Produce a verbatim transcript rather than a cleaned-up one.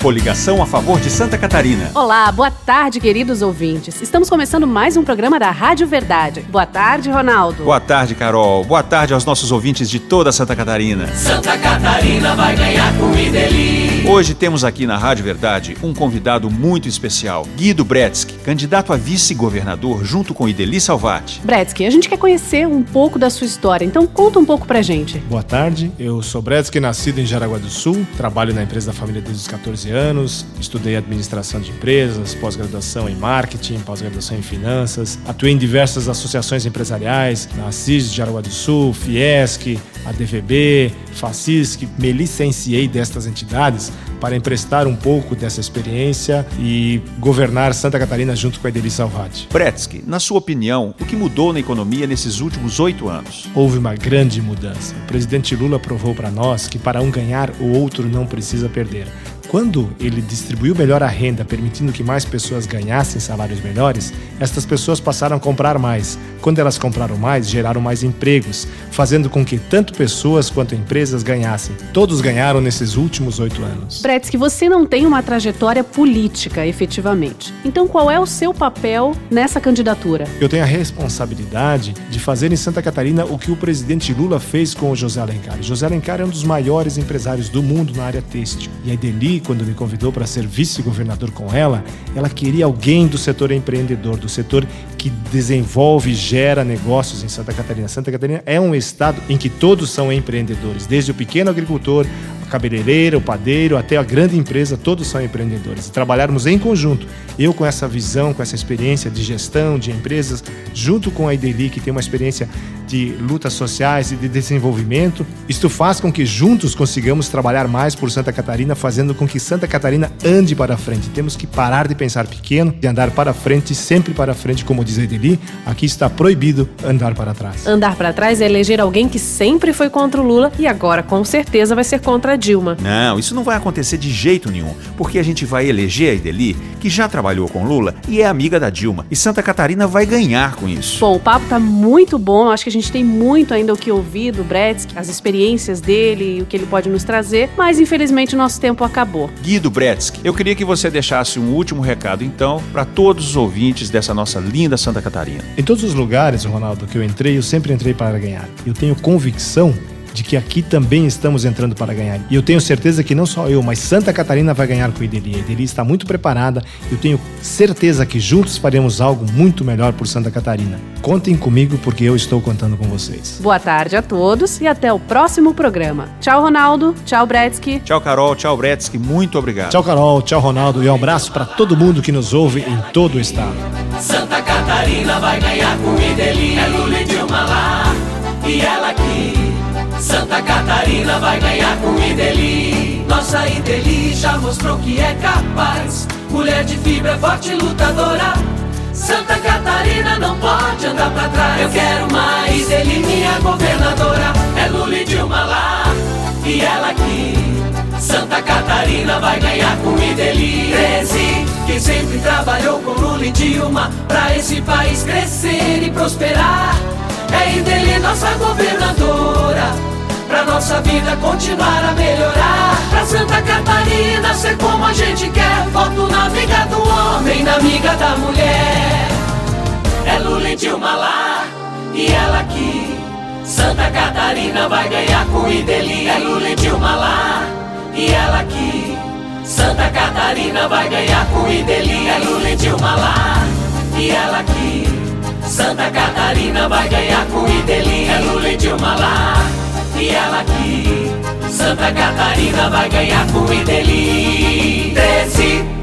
coligação a favor de Santa Catarina. Olá, boa tarde, queridos ouvintes. Estamos começando mais um programa da Rádio Verdade. Boa tarde, Ronaldo. Boa tarde, Carol. Boa tarde aos nossos ouvintes de toda Santa Catarina. Santa Catarina vai ganhar com o Ideli. Hoje temos aqui na Rádio Verdade um convidado muito especial, Guido Bretzky, candidato a vice-governador junto com Ideli Salvati. Bretzky, a gente quer conhecer um pouco da sua história, então conta um pouco pra gente. Boa tarde, eu sou Bretzky, nascido em Jaraguá do Sul, trabalho na empresa da família desde os catorze anos, estudei administração de empresas, pós-graduação em marketing, pós-graduação em finanças, atuei em diversas associações empresariais, na Assis de Jaraguá do Sul, Fiesc, a D V B, Facisc, me licenciei destas entidades para emprestar um pouco dessa experiência e governar Santa Catarina junto com a Ideli Salvati. Bretzky, na sua opinião, o que mudou na economia nesses últimos oito anos? Houve uma grande mudança. O presidente Lula provou para nós que para um ganhar, o outro não precisa perder. Quando ele distribuiu melhor a renda, permitindo que mais pessoas ganhassem salários melhores, estas pessoas passaram a comprar mais. Quando elas compraram mais, geraram mais empregos, fazendo com que tanto pessoas quanto empresas ganhassem. Todos ganharam nesses últimos oito anos. Bretzky, você não tem uma trajetória política, efetivamente. Então, qual é o seu papel nessa candidatura? Eu tenho a responsabilidade de fazer em Santa Catarina o que o presidente Lula fez com o José Alencar. José Alencar é um dos maiores empresários do mundo na área têxtil. E a Ideli, quando me convidou para ser vice-governador com ela, ela queria alguém do setor empreendedor, do setor que desenvolve e gera negócios em Santa Catarina. Santa Catarina é um estado em que todos são empreendedores, desde o pequeno agricultor, a cabeleireira, o padeiro, até a grande empresa, todos são empreendedores. E trabalharmos em conjunto, eu com essa visão, com essa experiência de gestão de empresas, junto com a Ideli, que tem uma experiência de lutas sociais e de desenvolvimento, isto faz com que juntos consigamos trabalhar mais por Santa Catarina, fazendo com que Santa Catarina ande para frente. Temos que parar de pensar pequeno e andar para frente, sempre para frente, como diz a Ideli. Aqui está proibido andar para trás. Andar para trás é eleger alguém que sempre foi contra o Lula e agora, com certeza, vai ser contra a Dilma. Não, isso não vai acontecer de jeito nenhum, porque a gente vai eleger a Ideli, que já trabalhou com Lula e é amiga da Dilma, e Santa Catarina vai ganhar com isso. Bom, o papo tá muito bom, acho que a gente tem muito ainda o que ouvir do Bretzky, as experiências dele e o que ele pode nos trazer, mas infelizmente o nosso tempo acabou. Guido Bretzky, eu queria que você deixasse um último recado, então, para todos os ouvintes dessa nossa linda Santa Catarina. Em todos os lugares, Ronaldo, que eu entrei, eu sempre entrei para ganhar. Eu tenho convicção de que aqui também estamos entrando para ganhar. E eu tenho certeza que não só eu, mas Santa Catarina vai ganhar com a Ideli. A Ideli está muito preparada. Eu tenho certeza que juntos faremos algo muito melhor por Santa Catarina. Contem comigo porque eu estou contando com vocês. Boa tarde a todos e até o próximo programa. Tchau, Ronaldo. Tchau, Bretzky. Tchau, Carol. Tchau, Bretzky. Muito obrigado. Tchau, Carol. Tchau, Ronaldo. E um abraço para todo mundo que nos ouve em todo o estado. Santa Catarina vai ganhar com o Ideli. É Lula e Dilma lá e ela aqui. Santa Catarina vai ganhar com Ideli. Nossa Ideli já mostrou que é capaz. Mulher de fibra, forte e lutadora. Santa Catarina não pode andar pra trás. Eu quero mais Ideli, minha governadora. É Lula e Dilma lá e ela aqui. Santa Catarina vai ganhar com Ideli. treze, que sempre trabalhou com Lula e Dilma pra esse país crescer e prosperar. É Ideli, nossa governadora, pra nossa vida continuar a melhorar. Pra Santa Catarina ser como a gente quer. Voto na amiga do homem, na amiga da mulher. É Lula e Dilma lá e ela aqui. Santa Catarina vai ganhar com Ideli. É Lula e Dilma lá e ela aqui. Santa Catarina vai ganhar com Ideli. É Lula e Dilma lá e ela aqui. Santa Catarina vai ganhar com Ideli. É Lula e Dilma lá e ela aqui. Santa Catarina vai ganhar com Ideli. treze